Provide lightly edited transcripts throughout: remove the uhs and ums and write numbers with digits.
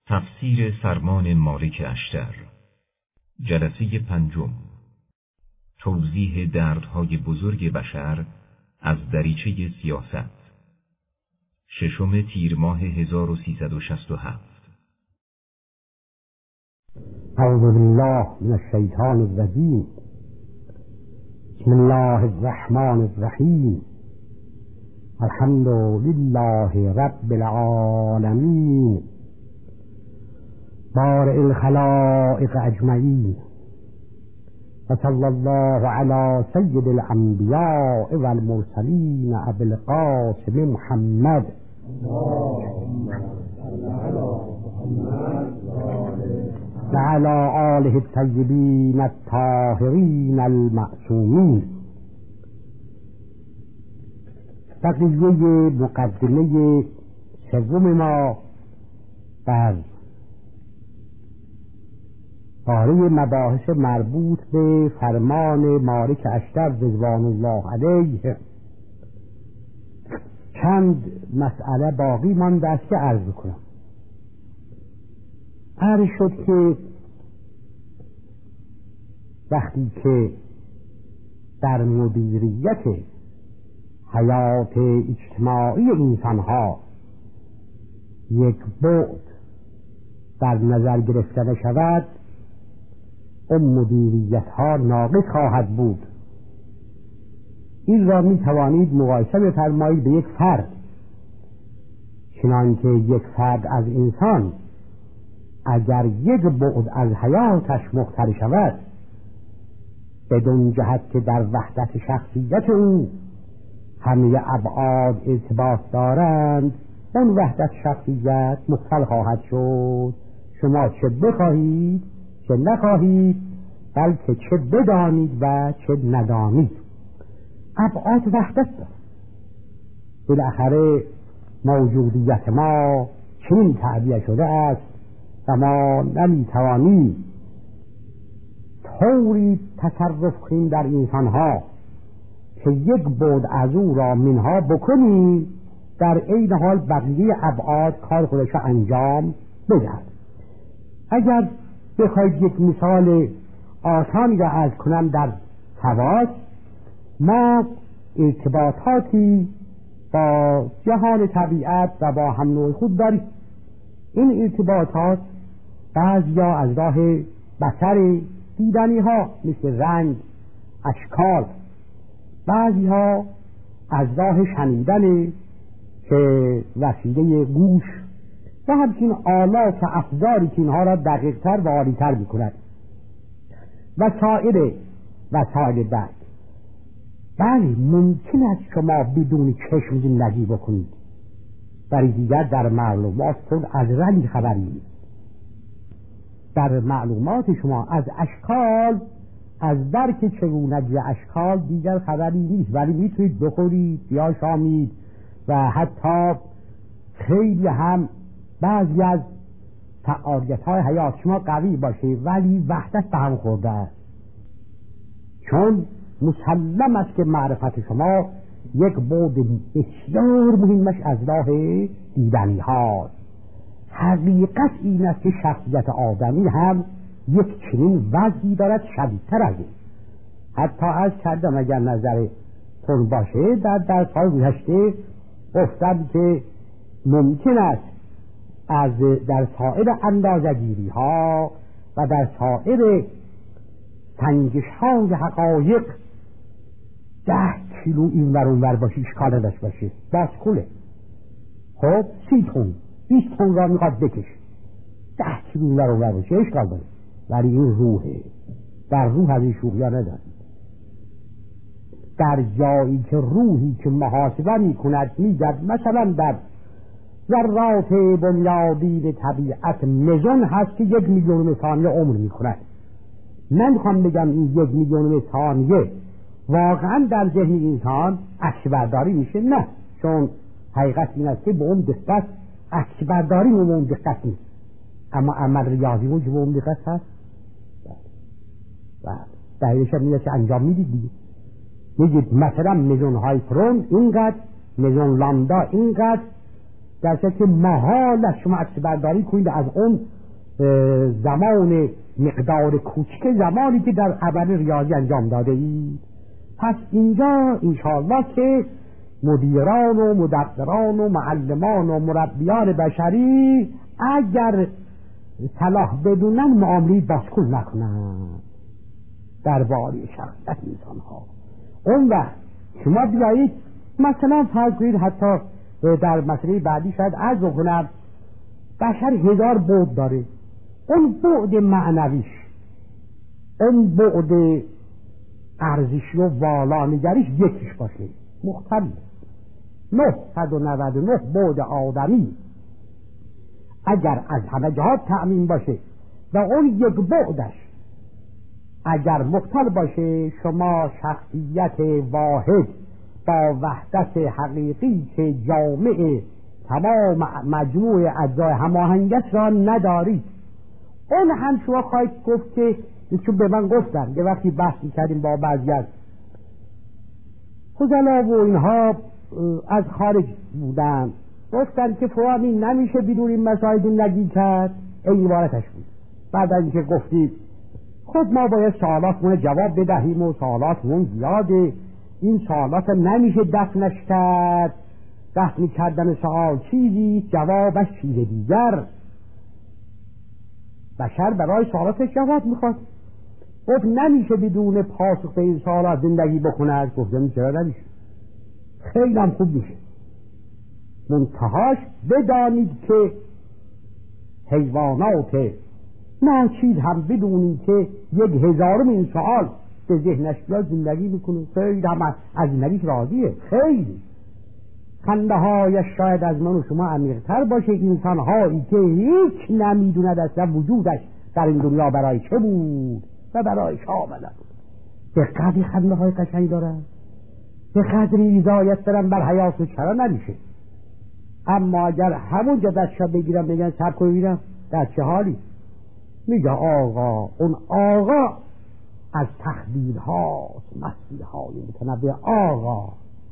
تفسیر فرمان مالک اشتر، جلسه 5. توضیح دردهای بزرگ بشر از دریچه سیاست، 6 تیر ماه 1367. اعوذ بالله من الشیطان الرجیم. بسم الله الرحمن الرحیم. الحمد لله رب العالمین، بارئ الخلائق اجمعین، و صلی الله علی سید الانبیاء و المرسلین ابی القاسم محمد و علی آله الطیبین الطاهرین المعصومین. بقیه مقدمه سوم ما بر باره مباحث مربوط به فرمان مالک اشتر رضوان الله علیه چند مسئله باقی مانده است که عرض کنم. عرض شد که وقتی که در مدیریت حیات اجتماعی انسانها یک بعد در نظر گرفته نشود، اون مدیریت ها ناقص خواهد بود. این را می توانید مقایسه بفرمایید به یک فرد، چنانکه یک فرد از انسان اگر یک بعد از حیاتش مختل شود، بدون جهت که در وحدت شخصیت او همه ابعاد ارتباط دارند، اون وحدت شخصیت مختل خواهد شد. شما چه بخواهید چه نخواهید، بلکه چه بدانید و چه ندانید، ابعاد وحدت دارد. بالاخره موجودیت ما چنین تعبیه شده است و ما نمیتوانیم طوری تصرف کنیم در انسانها که یک بعد از او را منها بکنیم، در عین حال بقیه ابعاد کار خودش را انجام بدهد. اگر بخواید یک مثال آسانی را عرض کنم در خواص، ما ارتباطاتی با جهان طبیعت و با هم نوع خود داریم. این ارتباطات بعضیا از راه بصر دیدنی ها مثل رنگ، اشکال، بعضی ها از راه شنیدن که وسیله گوش و همچنین آلات و افزاری که اینها را دقیق تر و عالی تر می کند و سایر وسایل درک. بله، ممکن است شما بدون چشم زندگی بکنید، برای دیگر در معلومات خود از رنگ خبری نیست، در معلومات شما از اشکال، از درک چگونگی اشکال دیگر خبری نیست، ولی میتونید بخورید یا شامید و حتی خیلی هم بعضی از فعالیت‌های حیات شما قوی باشه ولی وحدت به هم خورده است. چون مسلم است که معرفت شما یک بعد بسیار مهمش از راه دیدنی هاست. حقیقت این است که شخصیت آدمی هم یک چنین وضعی دارد شدیدتر از این. حتی از کردم اگر نظر تون باشه در درس‌های گذشته گفتم که ممکن است در سایر اندازه‌گیری ها و در سایر سنجش های حقایق 10 کیلو این ور اون ور باشه، اشکال نداشت باشه، باسکوله. خب 30 تن 20 تن را میخواد بکش، 10 کیلو این ور اون ور باشه، اشکال داره. ولی این روحه، در روح از این شوخی ها ندارید. در جایی که روحی که محاسبه میکند میگد مثلا در ذرات بنیادی طبیعت مزون هست که 1 میلیون ثانیه عمر میکند، من میخوام بگم این 1 میلیون ثانیه واقعا در ذهن انسان عکس برداری میشه؟ نه، چون حقیقت این است که به اون دقت عکس برداری به اون دقت نیست، اما عمل ریاضی اون که به اون دقت هست. دلیلش هم این است که انجام میدید دیگه. میگید مثلا میزون هایپرون اینقدر، میزون لامدا اینقدر، درسته که محال است شما عکس برداری کنید از اون زمان مقدار کوچک زمانی که در عمل ریاضی انجام داده اید. پس اینجا انشاءالله که مدیران و مدبران و معلمان و مربیان بشری اگر صلاح بدونن معامله بازکن نکنن درباره شخصیت انسان ها. اون وقت شما بیایید مثلا فرض کنید حتی در مسئله بعدی شاید عرض بکنم بشر 1000 بعد داره. اون بعد معنویش، اون بعد ارزشی و والانگریش یکیش باشه مختلف. 999 بعد آدمی اگر از همه جهات تأمین باشه و اون یک بعدش اگر مختل باشه، شما شخصیت واحد با وحدت حقیقی که جامع تمام مجموع اجزای هماهنگش را ندارید. اون هم شما خواهید گفت که چون به من گفتن که وقتی بحث می‌کردیم با بعضی از خزلا و اینها از خارج بودن، گفتن که فلانی نمیشه بدون این مسائل نگی کرد. این عبارتش بود. بعد از اینکه گفتید خب ما باید سوالاتمون جواب بدهیم و سوالاتمون زیاده، این سوالات نمیشه دفنش کرد، دفن کردن سوال چیزی جوابش چیز دیگر. بشر برای سوالاتش جواب میخواد. خب نمیشه بدون پاسخ به این سوالات زندگی بکنه. گفتم چرا نمیشه؟ خیلی هم خوب میشه. منتهاش بدانید که حیوانات ناچیز هم بدونید که 1000 این سوال به ذهنش بیاد زندگی میکنه. خیلی هم از زندگیش راضیه. خیلی خنده هایش شاید از من و شما عمیق‌تر باشه. انسان هایی که هیچ نمیدوند اصلا وجودش در این دنیا برای چه بود و برای چه آمده بود. به قدری خنده های قشنگ دارن، به قدری رضایت دارن بر حیات و چرا نمیشه. اما اگر همون جا دستشا بگیرم بگن سب کنی ببینم در چه حالی، میگه آقا اون آقا از تخدیر هاست، مسیح های متنبه آقا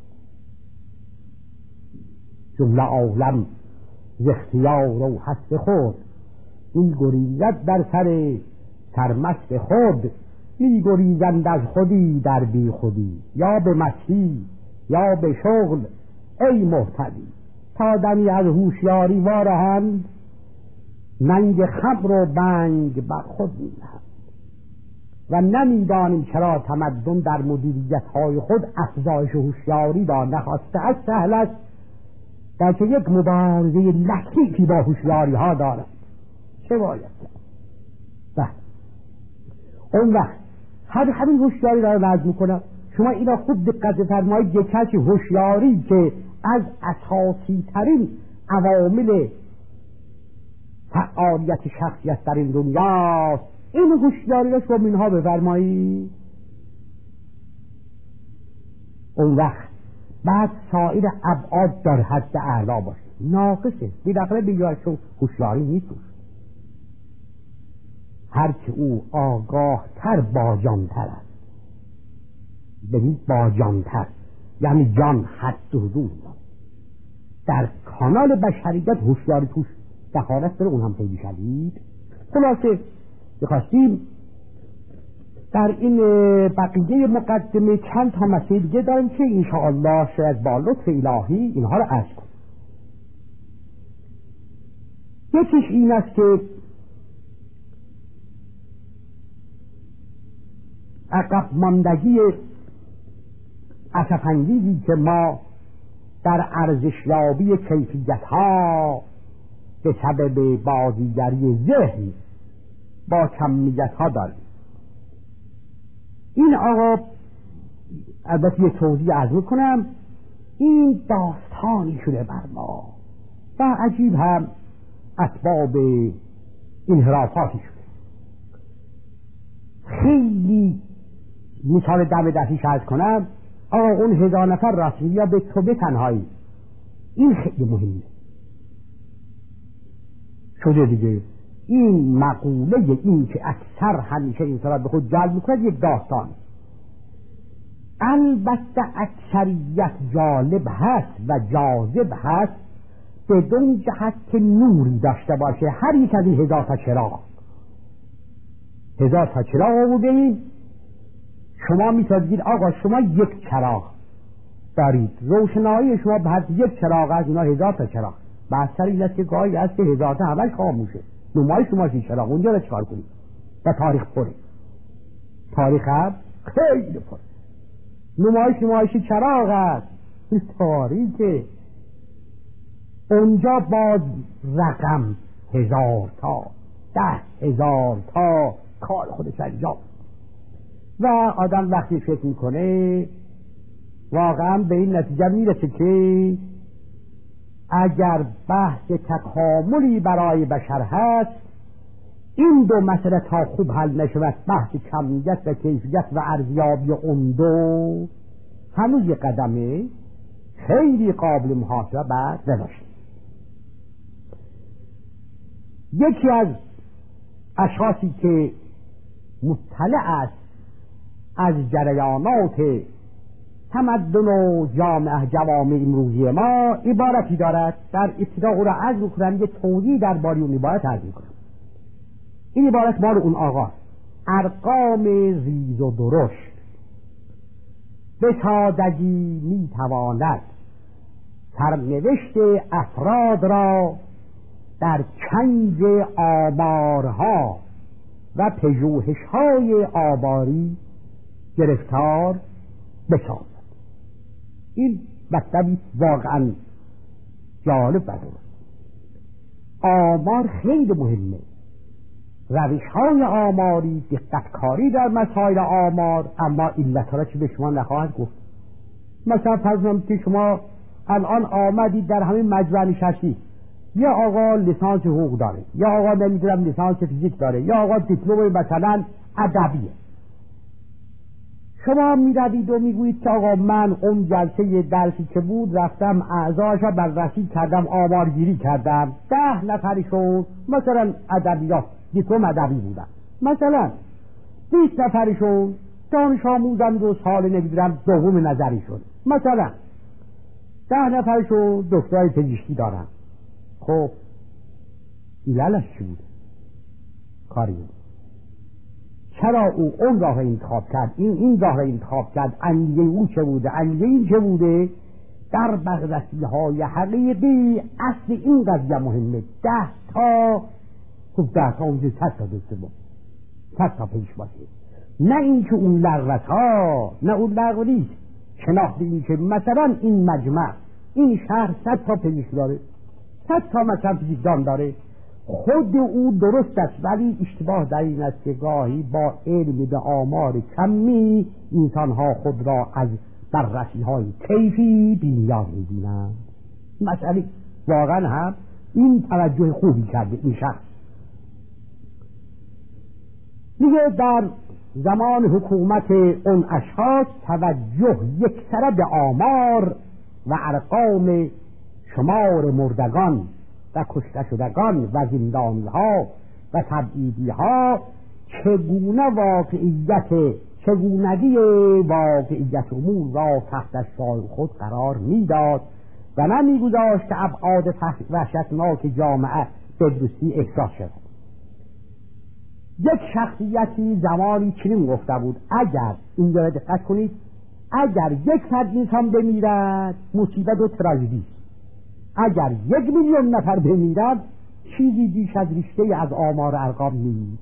جمله عالم ز اختیار و حس خود، این گریزد در سر سرمست خود، می گریزند از خودی در بی خودی، یا به مستی یا به شغل ای محتدی، تا دمی از هوشیاری وارهند، ننگ خمر و بنگ بر خود می‌نهند و نمیدانیم چرا تمدن در مدیریت های خود افزایش هوشیاری را نخواسته. از سهل است در که یک مبارزه لطیفی با هوشیاری ها دارد. چه باید کرد؟ اون وقت همین هوشیاری را نظم میکنم. شما اینا خوب دقت فرمایید. یک کسی هوشیاری که از اساسی ترین عوامل فعالیت شخصیت در این دنیاست، این هوشیاری را شما اینها بفرمایید. اون وقت بعد سایر ابعاد در حد اعلا باشه، ناقصه بی‌دخله بی‌جای چون هوشیاری نیست. هر که او آگاه تر با جانتر است، ببین با جانتر یعنی جان حد و حدود در کانال بشریت هوشیاری توش دخالت داره، اون هم خیلی شدید. خلاصه بخواستیم در این بقیه مقدمه چند تا مسئله دیگه داریم که انشاءالله شاید با لطف الهی اینها رو عرض کنیم. یکیش این است که عقب ماندگی اسف‌انگیزی که ما در ارزشیابی کیفیت‌ها به سبب بازیگری ذهن با کمیت‌ها داریم. این آقا البته یه توضیح عرض میکنم، این داستانی شده بر ما و عجیب هم اسباب انحرافاتی شده. خیلی مثال دم دستی عرض کنم. آقا اون 1000 نفر رسمی یا به تو به تنهایی، این خیلی مهمه شده دیگه. این مقوله این که اکثر همیشه انسان به خود جلب میکنه یک داستان. البته اکثریت جالب هست و جاذب هست، بدون جهت که نوری داشته باشه. هر یک از این 1000 تا چراغ 1000 تا چراغ آوردین، شما میتونید آقا شما یک چراغ دارید، روشنایی شما به حد یک چراغ از اینا 1000 تا چراغ. بحث این است که گاهی هست که 1000 تا همش خاموشه. نمایش شما چراغ اونجا رو چکار کنید؟ و تاریخ پره، تاریخ هم خیلی پره. نمایش چراغ است، تاریخه. اونجا باز رقم 1000 تا 10,000 تا کار خودش انجام. و آدم وقتی فکر میکنه واقعا به این نتیجه میرسه که اگر بحث تکاملی برای بشر هست، این دو مسئله تا خوب حل نشود، بحث کمیت و کیفیت و ارزیابی اون دو هنوز یک قدمه خیلی قابل محاسبه بعد نداشت. یکی از اشخاصی که مطلع است از جریانات تمدن و جوامع امروزی ما عبارتی دارد. در ابتدا او را عرض می‌کنم، یه توضیح درباره اون عبارت عرض می‌کنم. این عبارت مال اون آقا: ارقام ریز و درشت به سادگی میتواند سرنوشت افراد را در چنگ آمارها و پژوهش‌های آماری گرفتار بسازد. این مطلبی واقعا جالب و درست. آمار خیلی مهمه، روش‌های آماری، دقتکاری در مسائل آمار. اما علت‌ها را چه به شما نخواهد گفت. مثلا فرض کنید که شما الان آمدید در همین مجمع نشستید، یا آقا لیسانس حقوق داره، یا آقا نمیدونم لیسانس فیزیک داره، یا آقا دیپلم مثلا ادبیه. شما میروید و میگویید که آقا من اون جلسه درسی که بود رفتم اعضاشا بررسی کردم، آمارگیری کردم، 10 نفرشون مثلا ادبیات دیپلم ادبی بودن، مثلا 20 نفرشون دانش آموزند و سال نمیدونم دوم نظری شد، مثلا 10 نفرشون دکترای پزشکی دارن. خب علتش چی بود؟ کاری بود. چرا او اون راه انتخاب کرد، این راه انتخاب کرد؟ انگیزه او چه بوده؟ انگیزه این چه بوده؟ در بررسی‌های حقیقی اصل این قضیه مهمه. 10 تا خب 10 تا اونجا 100 تا دسته بود، 100 تا پیش باشه. نه این که اون لغوت ها، نه اون لغو نیست. شناخت این که مثلا این مجمع، این شهر 100 تا پزشک داره، 100 تا مثلا فیزیکدان داره. خود او درست است، ولی اشتباه در این است که گاهی با علم به آمار کمی انسانها خود را از بررسی های کیفی بی‌نیاز می‌بینند. مسئله واقعا هم این توجه خوبی کرده این شخص. میگه در زمان حکومت اون اشخاص توجه یکسره به آمار و ارقام شمار مردگان و کشته شدگان و زندانی ها و تبعیدی ها چگونگی واقعیت امور را تحت شعار خود قرار میداد و نمیگذاشت که ابعاد وحشتناک جامعه به درستی احساس شد. یک شخصیتی زمانی چنین گفته بود: اگر اینجا دقت کنید، اگر 100 انسان بمیرد مصیبت و تراژدی، اگر 1,000,000 نفر بمیرد چیزی بیش از رشته از آمار ارقام نیست.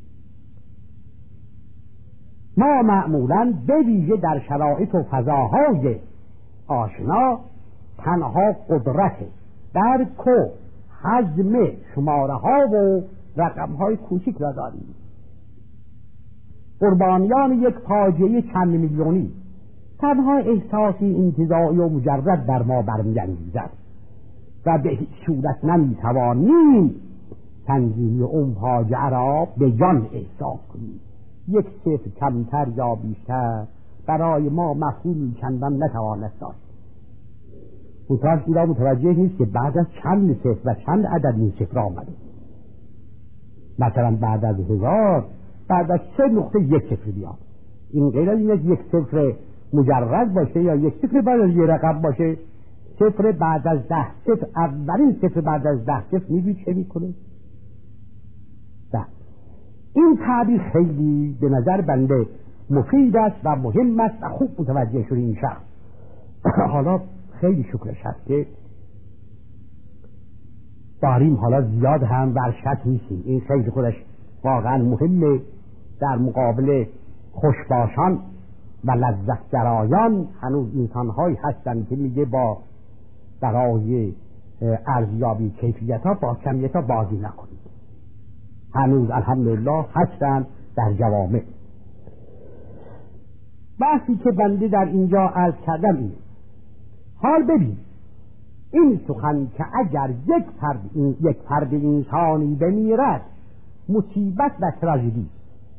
ما معمولاً به ویژه در شرایط و فضاهای آشنا تنها قدرت درک و هضم شماره ها و رقم های کوچک را داریم. قربانیان یک فاجعه چند میلیونی تنها احساسی انتزاعی و مجرد در ما برمی‌انگیزد و به هیچ صورت نمیتوانیم تنظیم اون فاجعه را به جان احساس کنیم. 1 صفر کمتر یا بیشتر برای ما مفهومی چندان نتوانست داشت. متوجه نیست که بعد از چند صفر و چند عدد این صفر آمده. مثلا بعد از 1000 بعد از 3.1 صفر بیاد. این غیر از این 1 صفر مجرد باشه یا 1 صفر بعد از یه رقم باشه. صفر بعد از 10 صفر، اولین صفر بعد از 10 صفر می‌بینید چه میکنه؟ این تعبیر خیلی به نظر بنده مفید است و مهم است و خوب متوجه شده این شخص. حالا خیلی شکرش هست که داریم حالا زیاد هم ورشت نیستیم. این خیلی خودش واقعا مهمه. در مقابل خوشباشان و لذت گرایان هنوز انسان‌هایی هستند که میگه با برای ارزیابی کیفیت ها با کمیت ها بازی نکنید. هنوز الحمدلله هستند در جوامع. بحثی که بنده در اینجا عرض کردم اینه. حال ببین این سخن که اگر یک فرد انسانی بمیرد مصیبت و تراژدی،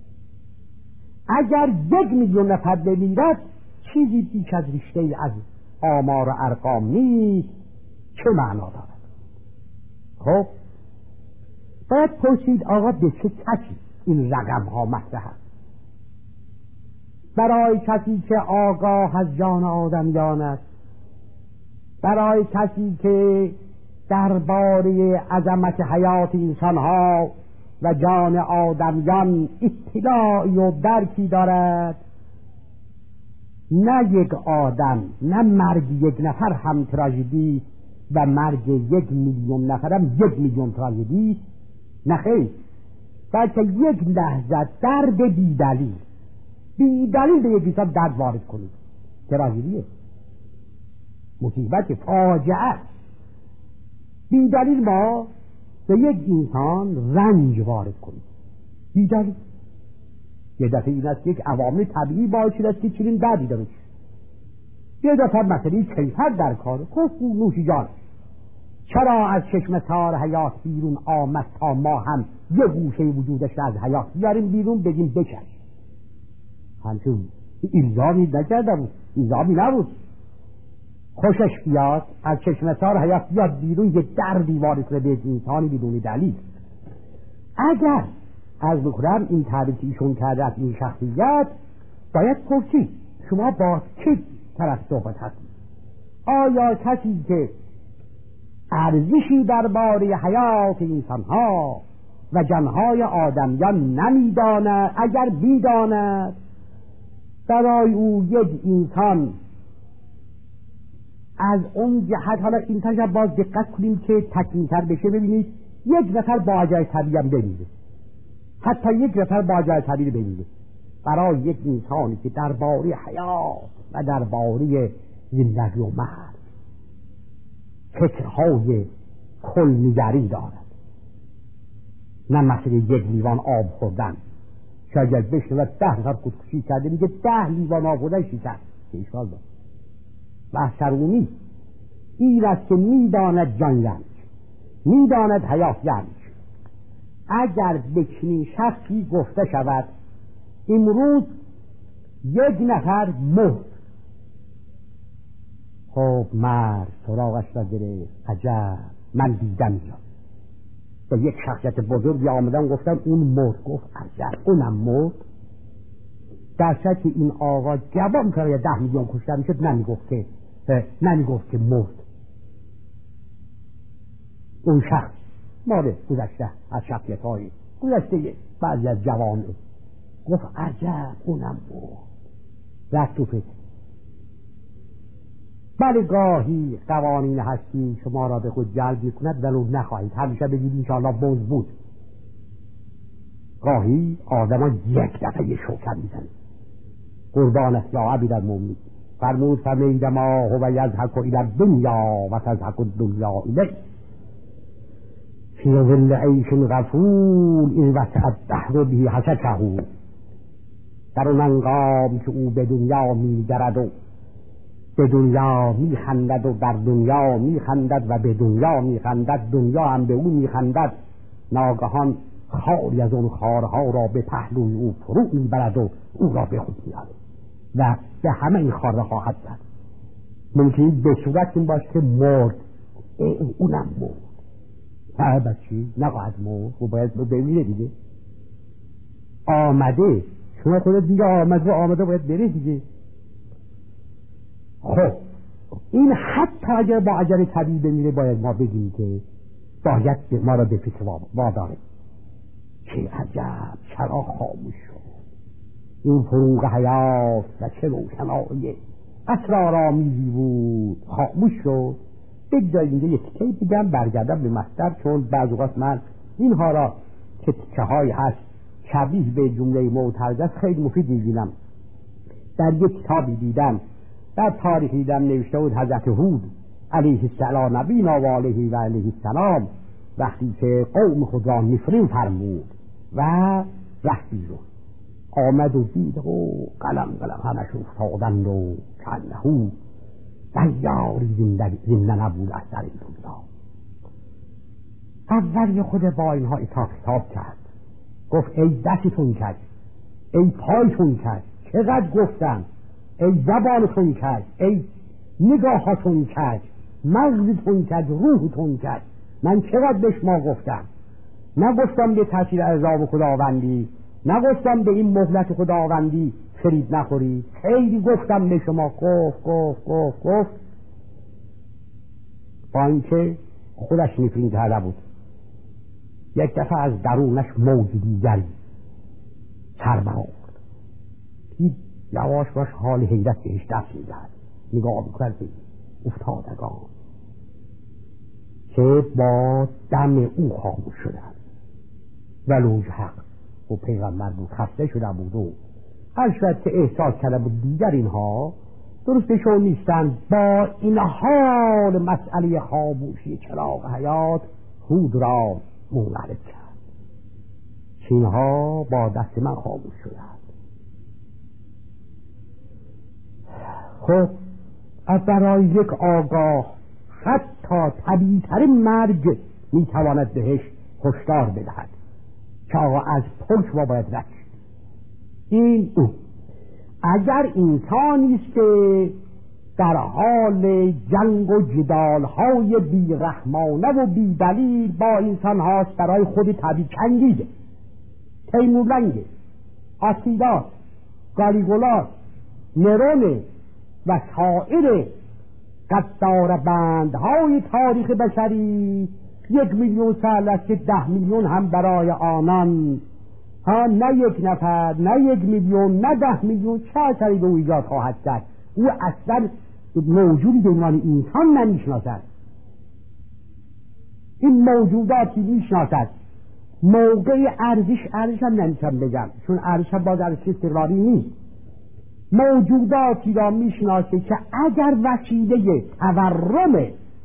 اگر 1,000,000 نفر بمیرد چیزی بیش از رشته از آمار و ارقام نیست. چه معنا دارد؟ خب باید پرسید آقا به چه کسی این رقم ها مطرح است؟ برای کسی که آگاه از جان آدمیان است، برای کسی که درباره عظمت حیات انسان ها و جان آدمیان اطلاعی و درکی دارد. نه یک آدم، نه مرگ 1 نفر هم تراژدی و مرگ 1,000,000 نفر هم 1,000,000 تراژدی. نه خیر، بلکه یک لحظه درد بیدلیل به یک انسان درد وارد کنید تراژدیه، مصیبت، فاجعه. بیدلیل ما به یک انسان رنج وارد کنید بیدلیل. یه دفعه این است که یک عوامل طبیعی باعث شده است که چنین دردی داره. یه دفعه مثلا کیفر در کار، خب نوش جان، چرا از چشم تار حیات بیرون آمد تا ما هم یه گوشه وجودش از حیات بیاریم بیرون بگیم بکش. همچون الزامی نکردم، الزامی نبود. خوشش بیاد از چشم تار حیات بیاد بیرون یه دردی وارد کنه به انسانی بدون دلیل. اگر از بکنم این تعریفی ایشون کرده از این شخصیت، باید پرسید شما با چه طرف صحبت هستید؟ آیا کسی که ارزشی درباره حیات انسانها و جانهای آدمیان نمیداند، اگر بیداند برای او یک انسان از اون جهت، حالا این تجربه باز دقت کنیم که تکمیل‌تر بشه. ببینید 1 نفر با عجای طبیعی هم بمیره، حتی 1 نفر با عجای طبیعی بمیره، برای یک انسانی که درباره حیات و درباره زندگی و مرگ فکرهای کل‌نگری دارد، نه مثل 1 لیوان آب خوردن. شاید بشنود 10 نفر خودکشی کرده میگه 10 لیوان آب خوردن شکست. انشاءالله بحثرونی این است که میداند جان رنج، میداند حیات رنج. اگر به چنین شخصی گفته شود امروز 1 نفر مرد، خب مرد سراغش را گرفت، عجب من دیدم اینجا با یک شخصیت بزرگی آمدن گفتن اون مرد، گفت عجب اونم مرد. در صورتی که این آقا جواب کرده 10 میلیون کشته میشد نمیگفت که مرد. اون شخص مال گذشته از شخصیت های گذشته بعضی از جوانه گفت عجب اونم مرد. رفت تو فکر. بله گاهی قوانین هستی شما را به خود جلب می‌کند ولو نخواهید، همیشه بگید انشاءالله بوز بود. گاهی آدم ها 1 دفعه شوکر میزنه. قربانت یا عبید المؤمنین فرمود فرمید ما هو یضحک الی الدنیا و تضحک الدنیا الیه فی ظل عیش غفور این وسع الدهر به حششه. در اون هنگام که او به دنیا می‌گرد و به دنیا میخندد و در دنیا میخندد و به دنیا میخندد، دنیا هم به او میخندد، ناگهان خاری از اون خارها را به پهلوی او فرو میبرد و او را به خود میاره و به همه این خاره خواهد زد. ممکنه به صورت این باشه که مرد، اونم مرد، بچی نخواهد مرد و باید بمیره دیگه. آمده، شما خودت دیگه آمده باید بره دیگه. خب این حتی اگر با اجل طبیعی بمیره باید ما بگیم که باید ما را به فکر واداره. چه عجب، چرا خاموش شد این فروغ حیات و چه روشنایی اسرارآمیزی بود، خاموش شد. بگذارید اینجا یک تیکه بگم برگردم به مصدر، چون بعض اوقات من اینها را که تیکه هایی هست شبیه به جمله معترض است خیلی مفید می‌بینم. در یک کتابی دیدم، در تاریخی دیدم نوشته بود حضرت هود علیه السلام نبینا و علیه و علیه السلام وقتی که قوم خود را نفرین فرمود و رفت بیرون، آمد و دید و قلم همش افتادند و کنهو دیاری زنده نبود از در این دنیا. اول خود با اینها حساب کرد، گفت ای دستتون کرد، ای پایتون کرد، چقدر گفتم، ای زبانتون کرد، ای نگاهاتون کرد، مغزتون کرد، روحتون کرد. من چقدر به شما گفتم، نگفتم به تاثیر عذاب خداوندی، نگفتم به این مهلت خداوندی فرید نخورید، خیلی گفتم به شما، گفت با اینکه خودش نفرین کرده بود. یک دفعه از درونش موج دیگری سر برآورد، یواش باش حال حیرت بهش دست می‌دهد، نگاه می‌کرد به افتادگان که با دم او خاموش شدند. ولوج حق و پیغمبر بود، خسته شده بود و هر شاید که احساس کرده بود دیگر اینها درستشون نیستند. با این حال مسئله خاموشی چراغ حیات هود را منقلب کرد. اینها با دست من خاموش شدند. خب از برای یک آگاه حتی طبیعی ترین مرگ میتواند بهش هشدار بدهد که آقا از پشت ما باید رد شد. این او اگر انسانی است که در حال جنگ و جدال‌های بی‌رحمانه و بی‌دلیل با انسان هاست، برای خود طبیعی چنگیده، تیمورلنگ، آتیلا، گالیگولا، نرون و سایر قدار بندهای تاریخ بشری 1 میلیون سال است که 10 میلیون هم برای آنان، ها نه یک نفر، نه 1 میلیون، نه 10 میلیون، چه اثری به او ایجاد خواهد کرد؟ او اصلا موجودی به عنوان انسان نمیشناسد. این موجوداتی میشناسد موقع ارزش هم نمیشم بگم، چون ارزش هم باز ارزش استقراری نیست. موجوداتی را میشناسه که اگر وسیله تورم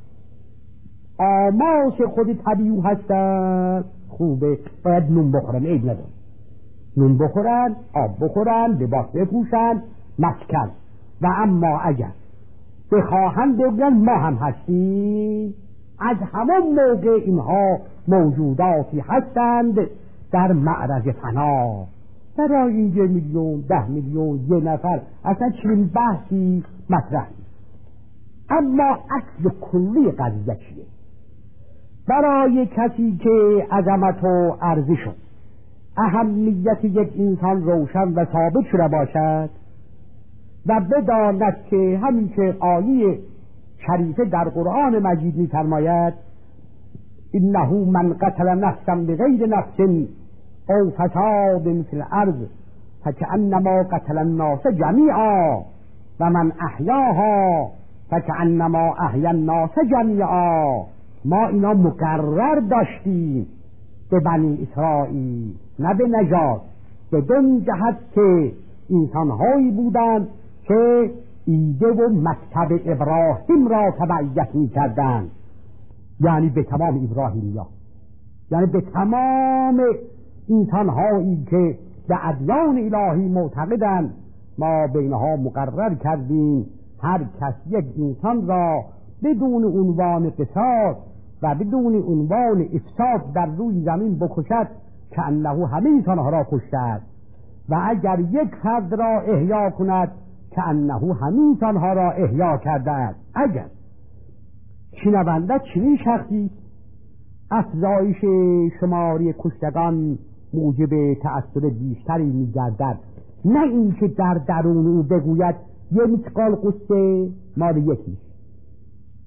آماس خود طبیعی هستن خوبه، باید نون بخورن، عیب نداره، نون بخورن، آب بخورن، لباس بپوشن، مسکن. و اما اگر بخواهند بگن ما هم هستیم، از همان موقع اینها موجوداتی هستند در معرض فنا. برای این 1 میلیون، 10 میلیون، 1 نفر اصلا چنین بحثی مطرح نیست. اما اصل کلی قضیه چیه؟ برای کسی که عظمت و ارزش و اهمیت یک انسان روشن و ثابت شده باشد و بداند که همین که آیه شریفه در قرآن مجید می‌فرماید انه من قتل نفسا بغیر نفس او فساد فی الارض فکأنما قتل الناس جمیعا و من احیاها فکأنما احیا الناس جمیعا. ما اینا مقرر داشتیم به بنی اسرائیل، نه به نجات، به دون جهت که انسانهایی بودند که ایده و مکتب ابراهیم را تبعیت می کردند، یعنی به تمام ابراهیمیا، یعنی به تمام انسانهایی که به ادیان الهی معتقدند. ما بینها مقرر کردیم هر کس یک انسان را بدون عنوان قصاص و بدون عنوان افساد در روی زمین بکشد که انه همه انسانها را کشته است، و اگر یک فرد را احیا کند که انه همه انسانها را احیا کرده است. اگر شنونده چنین شخصی افزایش شماری کشتگان موجب تأثیر بیشتری می‌گردد، نه اینکه در درون او بگوید یه مثقال قصه مال یکی،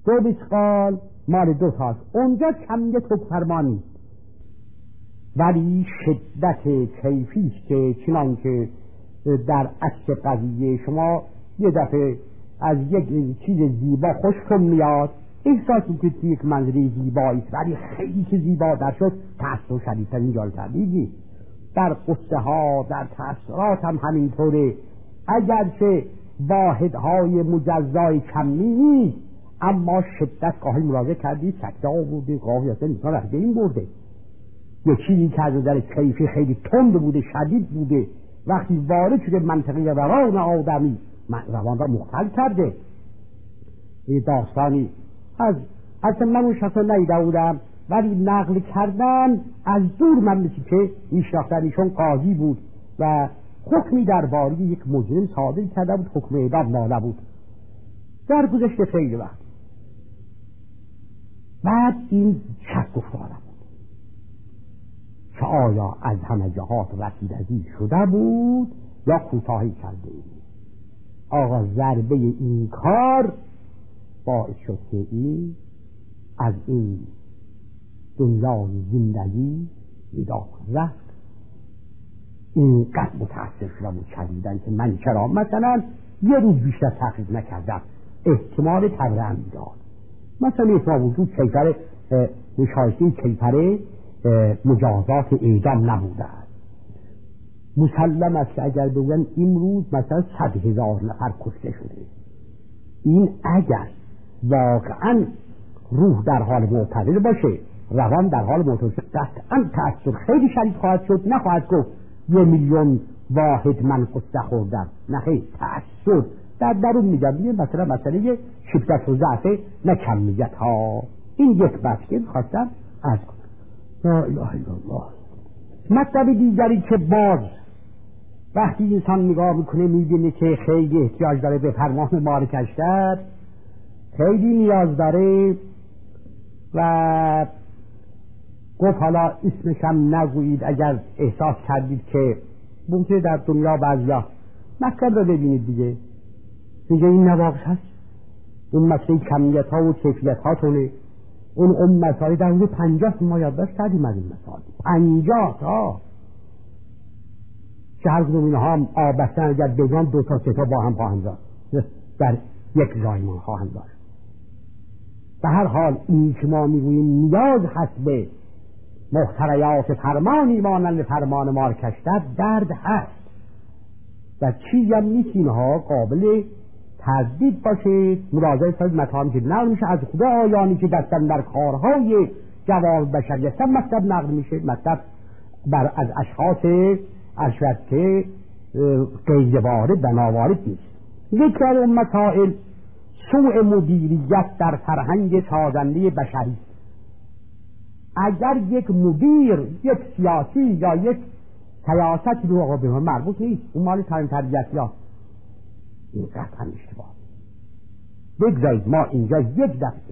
2 مسقال مال 2 تاست. اونجا کمیه توکفرمانی، ولی شدت کیفیست که چنان که در اصل قضیه شما یه دفعه از یک چیز زیبا خوشتون میاد، احساس میکنید که یک منظره زیبایی است، ولی خیلی که زیبا در شد تأثیر شدیدتر اینجا تردیدی. در قصه ها، در تأثیرات هم همینطوره. اگرچه واحدهای مجزای کمی نیست، اما شدت گاهی مراجعه کردید سکته ها بوده، گاهی اصلا انسان رفته این برده. یک چیزی که از نظر کیفی خیلی تند بوده، شدید بوده، وقتی وارد شده منطقه روان آدمی روان را مختل کرده. این داستانی اصلا من اون شخص ندیده بودم، ولی نقل کردن از دور من مثل که میشناختن. ایشون قاضی بود و حکمی درباره یک مجرم صادر کرده بود، حکم اعدام ناله بود در گذشته خیلی وقت. بعد این شک افتادم که آیا از همه جهات رسیدگی شده بود یا کوتاهی کرده بود. آقا ضربه این کار باعث شد که این از این دنیای زندگی ودا رفت. اینقدر متأثر شدم و چریدن که من چرا مثلا یه روز بیشتر تحقیق نکردم، احتمال تبرم داد. مثلا احتمال وجود کیفر نشایسته کیفر مجازات اعدام نبوده است. مسلم است که اگر بگن امروز مثلا 100,000 نفر کشته شده، این اگر واقعا روح در حال معتدل باشه، روان در حال معتدل باشه، قطعا تأثیر خیلی شدید خواهد شد. نخواهد گفت 1,000,000 واحد من قصه خوردم، نه خیلی تأثیر در درون میگم مثلا مسئله شدت و ضعف نه کمیت ها. این یک بحث که خواستم عرض کنم. لا اله الا الله. مطلب دیگری که باز وقتی انسان نگاه میکنه میبینه که خیلی احتیاج داره به فرمان مالک اشتر، خیلی نیاز داره و گفت حالا اسمش هم نگویید اگر احساس کردید که ممکنه در دنیا بعضیا مطلب رو ببینید دیگه این نواقص هست. اون مسئله کمیت ها و کیفیت ها تونه اون مسائل در اون 50 ما یادداشت کردیم از این مسائل 50 تا که هر کدوم اینها هم آبستن اگر بگم 2 تا 3 تا با هم خواهند داشت در یک زایمان خواهند داشت. به هر حال این که ما میگوییم نیاز هست به محتریات فرمانی مانند فرمان مارکشتر درد هست و چیزی هم نیست اینها قابل تردید باشه. مراجعه کنید مطالبی که نقل میشه از خدا آیانی که دستن در کارهای جواب بشری هستن مطلب نقل میشه، مطلب از اشخاص اشرت که غیر وارد و ناوارد نیست. یکی از اون مسائل سوء مدیریت در فرهنگ سازنده بشری. اگر یک مدیر، یک سیاسی یا یک سیاست رو آقا به من مربوط نیست، اون مال تربیت یا این قطعا اشتباه. بگذارید ما اینجا یک دفعه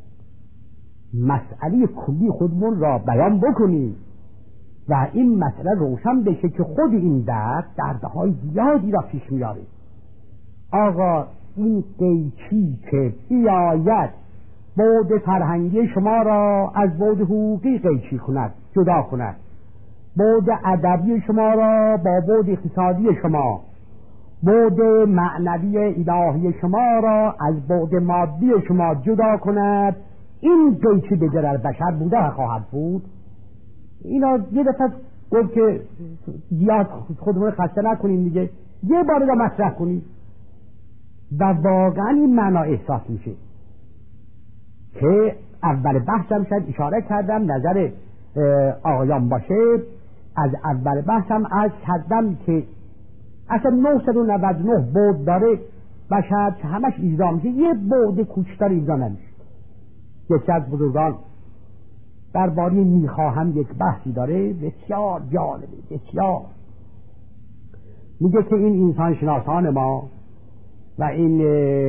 مسئله کلی خودمون را بیان بکنیم و این مسئله روشن بشه که خود این دردهای زیادی را پیش میاره. آقا این قیچی که بیاید بعد فرهنگی شما را از بعد حقوقی قیچی کند، جدا کند، بعد ادبی شما را با بعد اقتصادی شما، بعد معنوی الهی شما را از بعد مادی شما جدا کند، این قیچی به ضرر بشر بوده خواهد بود. اینا یه دفعه گفت که زیاد خودمون خسته نکنیم دیگه، یه بار را مطرح کنیم و واقعا این معنا احساس میشه که اول بحثم شد اشاره کردم نظر آقایان باشه. از اول بحثم عرض کردم که اصلا 999 بعد داره بشر که همش ایزا میشه، یه بعد کوچکتر ایزا نمیشه. یکی از بزرگان درباره میخواهم یک بحثی داره بسیار جالبه، بسیار میگه که این انسان شناسان ما و این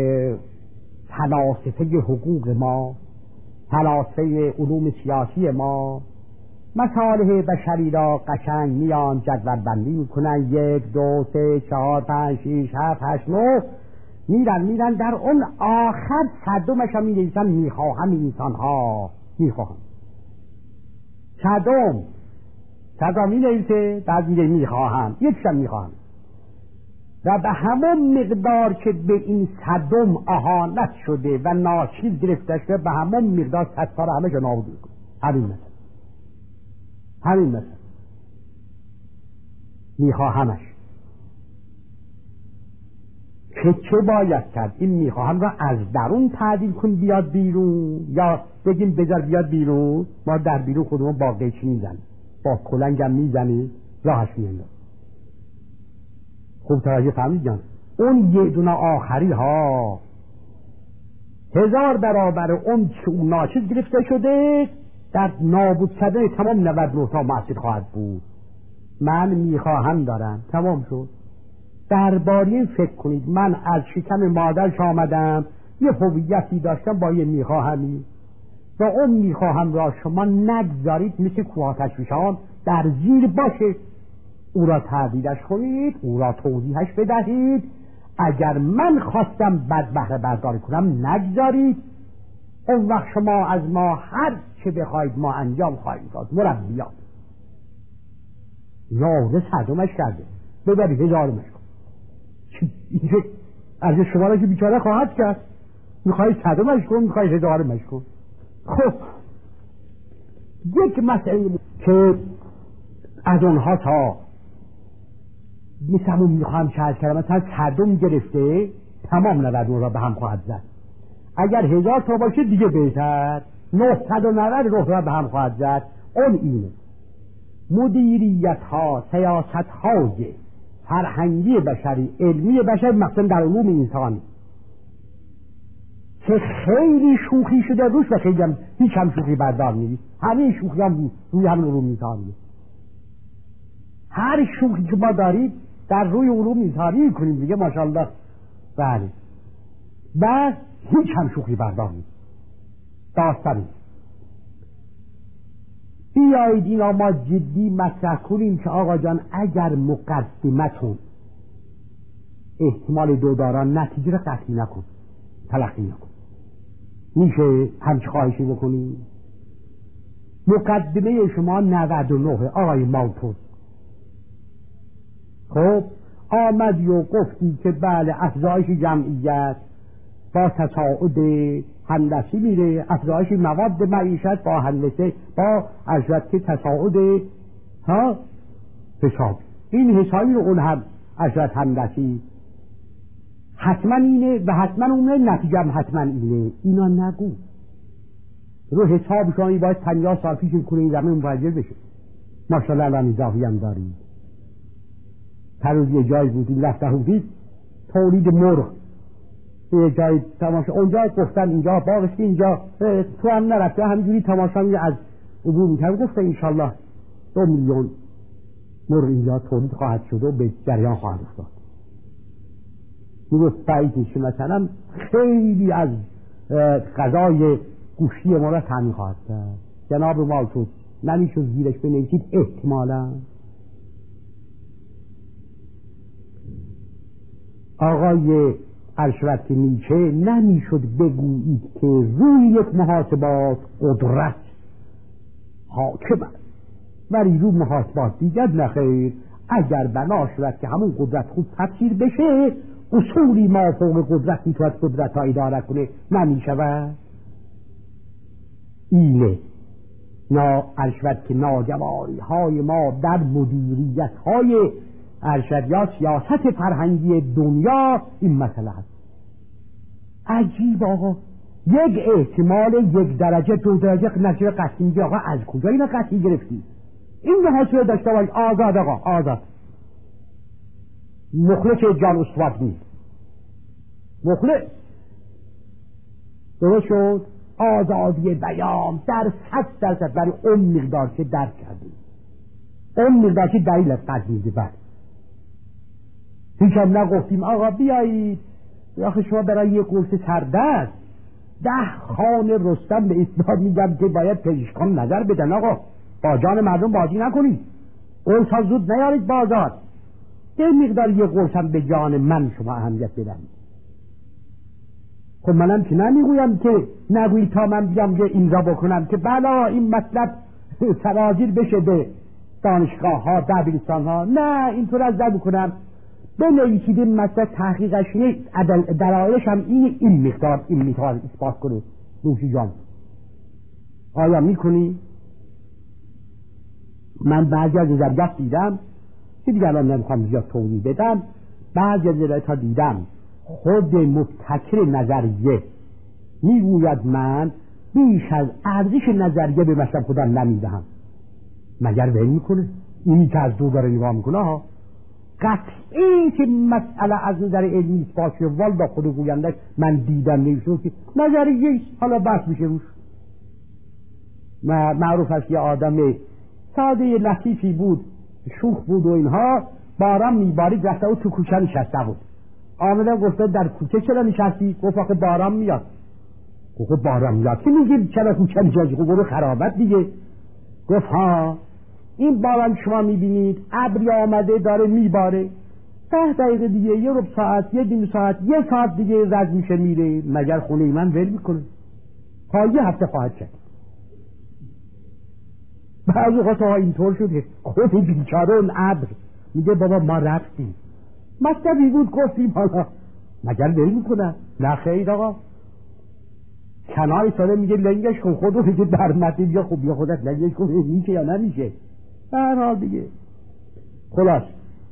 فلاسفه حقوق ما، فلاسفه علوم سیاسی ما مصالح بشری را قشنگ میان جدول بندی میکنن 1 2 3 4 5 6 7 8 9 میرن در اون آخر صدمش هم می‌نویسن میخواهم انسان ها میخواهم. صدم می‌نویسه بعد میگه میخواهم، یکشم میخواهم، و به همون مقدار که به این صدم اهانت شده و ناچیز گرفته شده به همون مقدار ستار همه جا نابود میکنه. همین مثل میخواهمش که چه باید کرد؟ این میخواهم را از درون تعدیل کن بیاد بیرون، یا بگیم بذار بیاد بیرون، ما در بیرون خودمون با قیچی میزنیم، با کلنگم میزنیم راهش میاندازیم. خوب توجه فهمید جان؟ اون یه دونه آخری ها 1000 برابر اون که اون ناچیز گرفته شده در نابود شدن تمام 99 تا مسجد خواهد بود. من میخواهم دارم، تمام شد. درباره این فکر کنید، من از شکم مادرش آمدم، یه هویتی داشتم با یه میخواهمی، و اون میخواهم را شما نگذارید مثل کوه تشویشان در زیر باشه، او را تعدیلش کنید، او را توضیحش بدهید. اگر من خواستم بد بهره برداری کنم نگذارید، اون وقت شما از ما هر چه بخواید ما انجام خواهید داد. مربیان یاوه صدمش کرده، ببری 1000 مش کن، اینجا از شما را که بیچاره خواهد کرد، میخواهی صدمش کن، میخواهی 1000 مش کن. خب یک مسئله که از اونها تا مثل میخواهم چه کردم، مثلا صدم گرفته تمام 99 را به هم خواهد زد. اگر 1000 تا باشه دیگه بهتر، 990 را به هم خواهد زد. اون اینه مدیریت ها، سیاست های فرهنگی بشری، علمی بشری، مثلا در علوم انسانی که خیلی شوخی شده روش و خیلی هم هیچ هم شوخی بردار نیست. همه شوخی هم روی همین علوم انسانی، هر شوخی که ما دارید در روی علوم انسانی کنیم دیگه، ماشاءالله. بله، بس هیچ هم شوخی بردار نیست. داستانی بیایید اینا ما جدی مطرح کنیم که آقا جان اگر مقدمتون احتمال 2 دارن نتیجه را قطعی نکن، تلقی نکن. میشه همچه خواهشی بکنی؟ مقدمه شما 99 آقای مالتون، خب آمدی و گفتی که بله افزایش جمعیت با تصاعد هندسی میره، افزایش مواد معیشت با هندسه با اشرت تصاعد حساب، این حسابی رو اون هم اشرت هندسی حتما اینه و حتما اونه، نتیجه هم حتما اینه. اینا نگو، رو حساب شما باید 50 سال پیش کنه این زمین مفجر بشه. ماشاءالله الان اضافی هم دارید. پروز یه جایی بودید رفته بودید تولید مرغ، یه جایی تماشا، اونجا گفتن اینجا باغشتی، اینجا تو هم نرفته، همینجوری تماشا میگه از عبور میکرد، گفته انشالله 2 میلیون مرغ اینجا تولید خواهد شد و به جریان خواهد افتاد. میگفت بعیدش مثلا خیلی از غذای گوشتی ما را تامین خواهد کرد. جناب مالتون نمیشد زیرش بنویسید احتمالا؟ آقای ارشد نیچه نمیشد بگویید که روی یک محاسبات قدرت حاکم است ولی روی محاسبات دیگر نخیر. اگر بنا شود که همون قدرت خوب تفسیر بشه، اصولی ما فوق قدرت میتواند قدرت ها اداره کنه، نمیشود. اینه ارشد که ناجواری های ما در مدیریت های ارشد یا سیاست فرهنگی دنیا این مسئله هست. عجیب آقا، یک احتمال 1 درجه 2 درجه نتیجه قطعی میگه. آقا از کجا اینا قطعی گرفتی؟ این به حاصل داشته باید آزاد. آقا آزاد، مخلص جان استواد نیست، مخلص درست شد. آزادی بیان در 100% برای اون مقدار که درک کردیم، اون مقدار که دلیل قضیه میده. بعد هیچ هم نگفتیم آقا بیایید آخه شما برای یک قرص سردست 10 خانه رستم به اصلاح میگم که باید پزشکان نظر بدن. آقا با جان مردم بازی نکنید، قرص زود نیارید بازار، یه مقدار یه قرص هم به جان من شما اهمیت بدن. خب منم که نمیگویم که نگویی تا من بیام که اینجا بکنم که بلا این مطلب سرازیر بشه به دانشگاه ها دبیرستان ها. نه اینطور از بکنم بنویسید این مطلب تحقیقش نیست، درایش هم این مقدار اثبات کنه. نوشی جان آیا میکنی؟ من بعضی از نظریات دیدم که دیگه الان نمیخوام زیاد توضیح بدم، بعضی از نظریات ها دیدم خود مبتکر نظریه میگوید من بیش از ارزش نظریه به مطلب خودم نمیدهم. مگر ول میکنه؟ اینی که از دور داره نگاه میکنه ها قطعی که مسئله از نظر علمی اثبات شده والا خود گوینده من دیدم نمیشه که نظریه حالا بحث میشه روش. معروف است یه آدم ساده لطیفی بود، شوخ بود و اینها، باران میبارید رفته و تو کوچه نشسته بود. آمده گفته در کوچه چرا نشستی؟ گفت آخه باران میاد. گفت باران میاد که میگی چرا کوچه نشستی؟ گفت خرابت دیگه. گفت ها این باران شما میبینید ابری آمده داره میباره، 10 دقیقه دیگه، یه ربع ساعت، یه نیم ساعت، یه ساعت دیگه رد میشه میره، مگر خونه من ول میکنه؟ تا یه هفته خواهد شد. بعضی وقتا اینطور شده خود بیچاره اون ابر میگه بابا ما رفتیم، مطلبی بود گفتیم حالا مگر ول میکنه؟ نه خیر آقا، کنای ساله میگه لنگش کن، خودو میگه برمتی بیا خوب بیا خودت لنگش کن، میشه یا نمیشه؟ در حال دیگه خلاص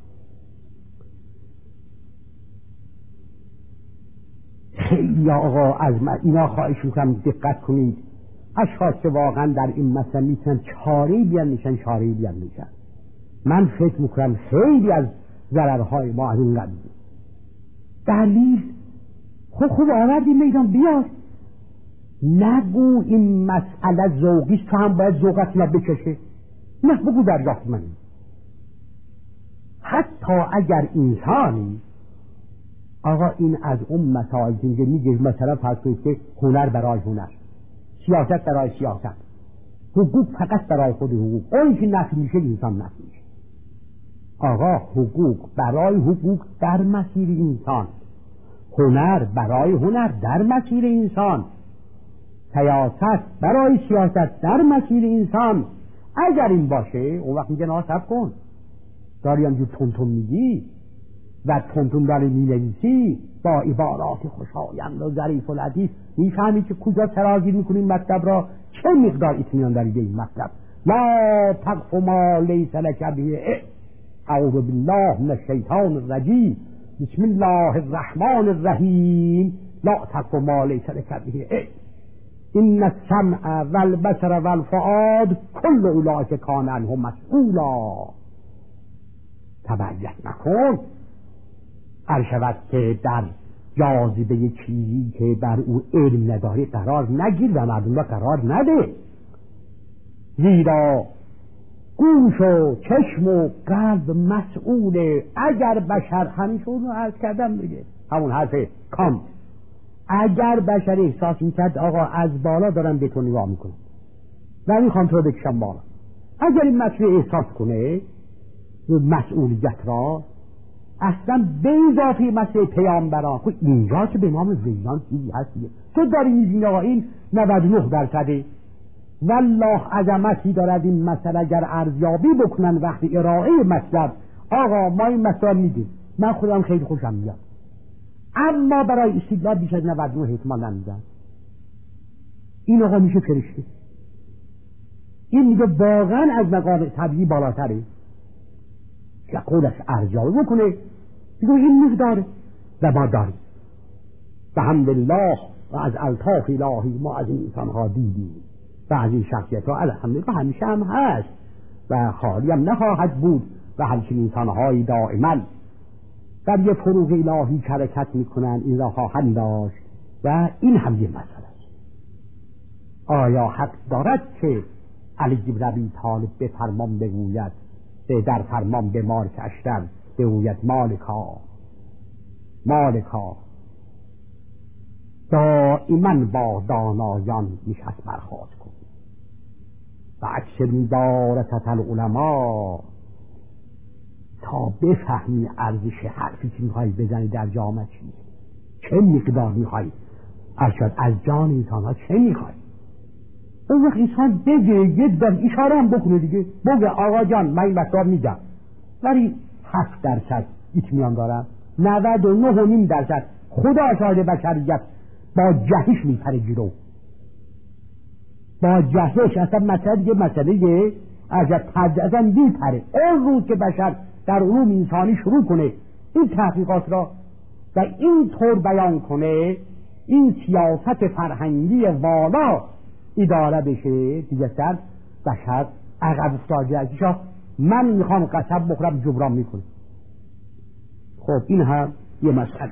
خیلی آقا از اینا خواهش میکنم دقت کنید. اشخاص که واقعا در این مسئله میتونن چاره‌ای بیان میشن چاره‌ای بیان میشن. من فکر میکنم خیلی از ضررهای ما از این قبیل. دلیل خوب آوردی میدان بیاد، نگو این مسئله ذوقیست تو هم باید ذوقت ما بکشه، نه بگو دریافت منی. حتی اگر انسانی آقا این از اون مسائل که میگه مثلا فرض کنید که هنر برای هنر، سیاست برای سیاست، حقوق فقط برای خود حقوق، اون که نفی میشه انسان نفی میشه. آقا حقوق برای حقوق در مسیر انسان، هنر برای هنر در مسیر انسان، سیاست برای سیاست در مسیر انسان. اگر این باشه اون وقت میگه ناسب کن، داری همجور تونتون میگی و تونتون داری مینویسی با عبارات خوشایند و ظریف و لطیف، میفهمی که کجا سرازیر میکنی مطلب را، چه مقدار اطمینان داری به این مطلب. لا تقف ما لیس لک به اعوذ بالله من الشیطان الرجیم بسم الله الرحمن الرحیم لا تقف ما لیس لک به ان السمع والبصر والفؤاد كل اولئک کان عنه مسئولا. تبعیت نکن ارشود که در جاذبه چیزی که بر او علم نداری قرار نگیر و مردم را قرار نده، زیرا گوش و چشم و قلب مسئوله. اگر بشر همیشون رو عرض کردم دیگه، همون حرف کانت، اگر بشر احساس میکرد آقا از بالا دارم به تو نگاه میکنم و میخوام تو رو بکشم بالا، اگر این مسئله احساس کنه مسئولیت را، اصلا به اضافه مسئله پیامبران، خود اینجا که به نام ویلان چیزی هست دیگه، تو داری میبینی آقا این 99% والله عظمتی دارد این مسئله. اگر ارزیابی بکنن وقتی ارائه مطلب، آقا ما این مسئله میدیم، من خودم خیلی خوشم میاد، اما برای استدلال بیش از 99 احتمال نمیدن. این آقا میشه فرشته، این میگه واقعا از مقام طبیعی بالاتره که قولش ارزیابی بکنه، میگه این مقداره و ما داریم و الحمدلله و از الطاف الهی ما از این انسانها دیدیم و از این شخصیت ها الحمدلله همیشه هم هست و خالی هم نخواهد بود و همچنین انسانهایی دائما در یه فروغ الهی حرکت میکنن، این را خواهند داشت و این هم یه مسئله است. آیا حق دارد که علی بن ابی طالب به فرمان بگوید، در فرمان به مارک اشتر بگوید مالکا دائما با دانایان نشست برخاست کن و اکثر دارت العلماء، تا بفهمی ارزش حرفی که میخوایی بزنی در جامعه چیه، چه مقدار میخوایی ارشد از جان انسان ها چه میخوای؟ اون وقت انسان بگه یه اشاره هم بکنه دیگه، بگه آقا جان من این مطلب میگم ولی 7% اطمینان دارم، 99.5% خدا شاهد بشریت با جهش میپره جلو، با جهش اصلا مسئله دیگه مسئله اصلا میپره. اون روز که بشر در علوم انسانی شروع کنه این تحقیقات را و این طور بیان کنه، این سیاست فرهنگی والا اداره بشه، دیگه سر بشر عقب افتاده ازشا من میخوام قسم بخورم جبران میکنه. خب این هم یه مسئله.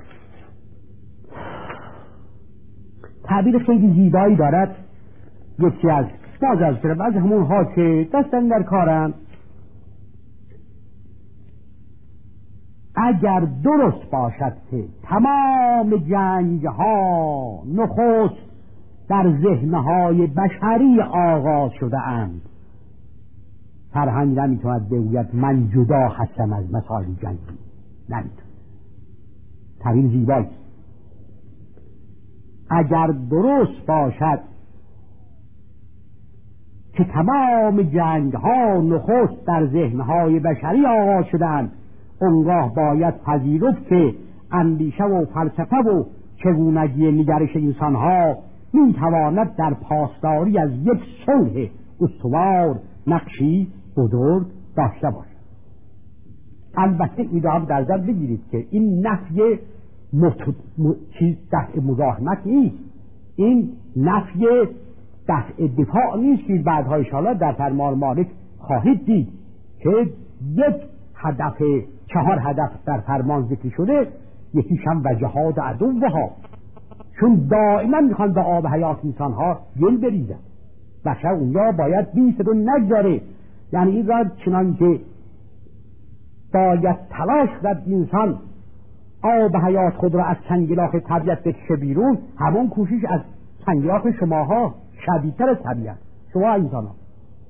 تعبیر خیلی زیبایی دارد یکی از از همون ها که دستن در کارن، اگر درست باشد که تمام جنگ ها نخست در ذهنهای بشری آغاز شده اند، فرهنگ نمیتواند بگوید من جدا هستم از مسائل جنگی، نمیتواند. تعبیر زیبایی. اگر درست باشد که تمام جنگ ها نخست در ذهنهای بشری آغاز شدند، اونگاه باید پذیرفت که اندیشه و فلسفه و چگونگی نگرش انسان ها می تواند در پاسداری از یک صلح استوار نقشی بزرگ داشته باشد. البته ایده در نظر بگیرید که این نفی چیز دفع مزاحمت نیست، این نفی دفع دفاع نیست که بعدها انشاءالله در فرمان مالک خواهید دید که یک هدف 4 هدف در فرمان ذکر شده، یکیش هم و جهاد عدوها، چون دائما میخوان به آب حیات انسان ها گل بریزن. بشر اونجا باید بیست و نگذاره، یعنی این را چنان که باید تلاش کرد انسان آب حیات خود را از چنگلاخ طبیعت بکشه بیرون، همون کوشش از چنگلاخ شماها شدیدتر از طبیعت شما انسان ها.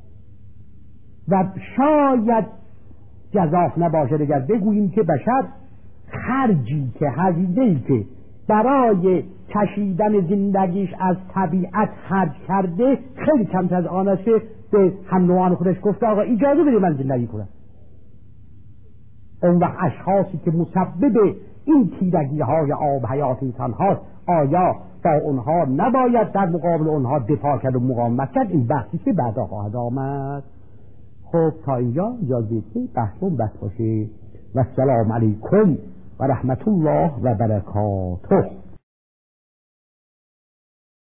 و شاید جزاف نباشه اگر بگوییم که بشر خرجی که هزینه‌ای که برای کشیدن زندگیش از طبیعت خرج کرده خیلی کمتر از آن است که به هم نوعان خودش گفته آقا اجازه بده من زندگی کنم. اون وقت اشخاصی که مسبب این تیرگی های آب حیات انسان هاست، آیا با اونها نباید در مقابل اونها دفاع کرد و مقاومت کرد؟ این بحثی که بعدا خواهد آمد. خب تا اینجا اجازه که بحثون بس باشه و السلام علیکم و رحمت الله و برکاته.